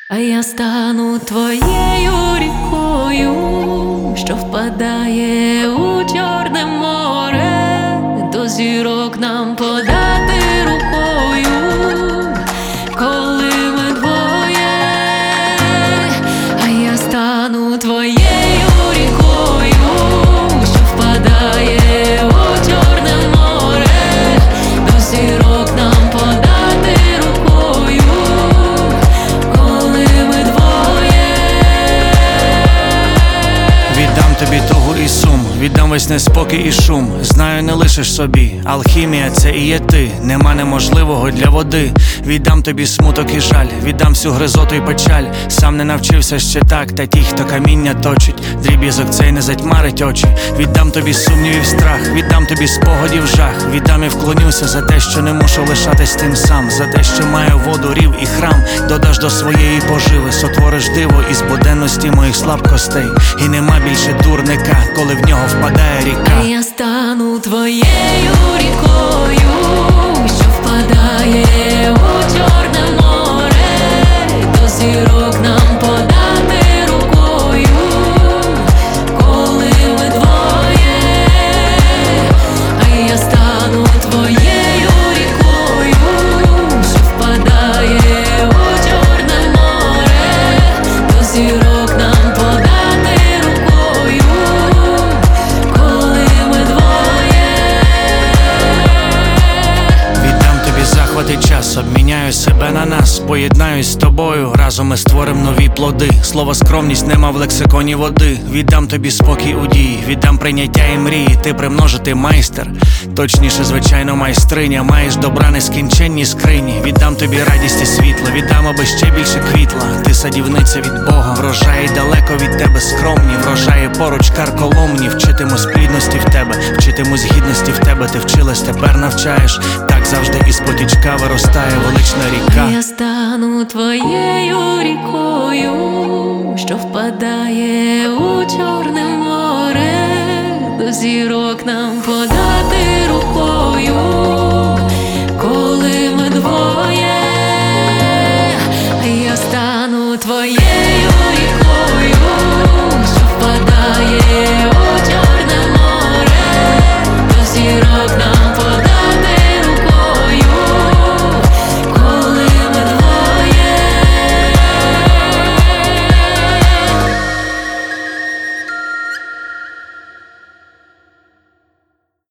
А я стану твоєю рікою, що впадає у Чорне море, до зірок нам подати рукою, коли ми двоє. А я стану твоєю рікою, що впадає у Чорне море, до зірок нам подати рукою, коли ми двоє. Віддам тобі тугу і сум, віддам весь неспокій і шум. Знаю, не лишиш собі, алхімія це і є ти. Нема неможливого для води. Віддам тобі смуток і жаль, віддам всю гризоту і печаль. Сам не навчився ще так, та ті, хто каміння точить, дріб'язок цей не затьмарить очі. Віддам тобі сумнівів страх, віддам тобі спогадів жах. Віддам і вклонюся за те, що не мушу лишатись тим сам, за те, що маю воду, рів і храм. Додаш до своєї поживи, сотвориш диво із буденності моїх слабкостей. І нема більше дурника, коли в нього впадає ріка. А я стану твоєю рікою, що впадає у Чорне море, до зірок нам подати рукою, коли ми двоє. А я стану твоєю рікою, що впадає у Чорне море, до зірок нам подати рукою, коли ми двоє. Віддам тобі захват і час, обміняю себе на нас, поєднаюсь з тобою, разом ми створим нові плоди. Слово скромність нема в лексиконі води. Віддам тобі спокій у дії, віддам прийняття і мрії. Ти примножити майстер, точніше, звичайно, майстриня. Маєш добра нескінченні скрині. Віддам тобі радість і світло, віддам, аби ще більше квітла. Ти садівниця від Бога, врожаї далеко від тебе скромні, врожаї поруч карколомні. Вчитимусь плідності в тебе, вчитимусь гідності в тебе. Ти вчилась, тепер навчаєш. Так завжди із потічка виростає велична ріка. А я стану твоєю рікою, що впадає у Чорне море, до зірок нам подати